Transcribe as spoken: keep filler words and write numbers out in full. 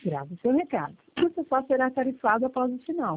Grave o seu recado. Isso só será tarifado após o sinal.